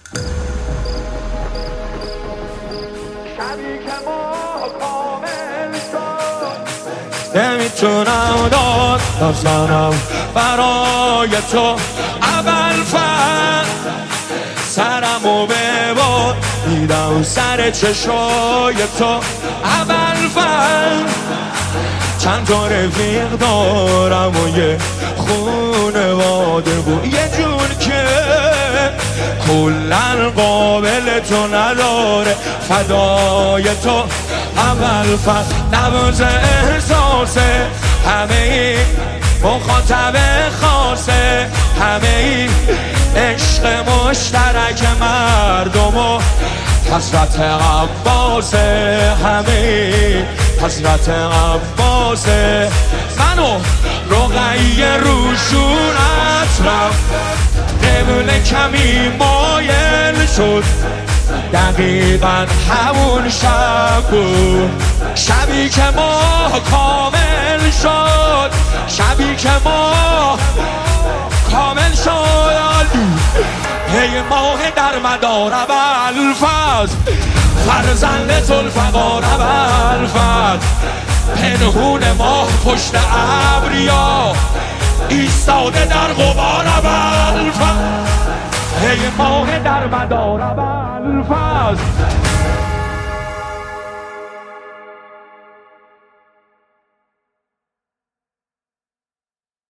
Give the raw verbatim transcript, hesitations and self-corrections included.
شبی که ما کامل شد نمیتونم داد بزنم برای تو ابوالفضل، سرمو ببر دیدم سر چشای تو ابوالفضل. چند تا رفیق دارم و یه خونواده بود یه جون که کلن قابل تو نداره، فدای تو ابوالفضل. نبض احساسه همه ای مخاطب خاصه، همه ای عشق مشترک مردم و حضرت عباسه، همه ای حضرت عباسه. منو رقیه روشونت رفت قبل کمی مایل شد، دقیقا همون شب بود، شبی که ما کامل شد، شبی که ما کامل شد. هی ماه در مدار ابوالفضل، فرزند ذوالفقار ابوالفضل، پنهون ماه پشت ابریا ایستاده در غبار ابوالفضل. هی ماه در مدار ابوالفضل،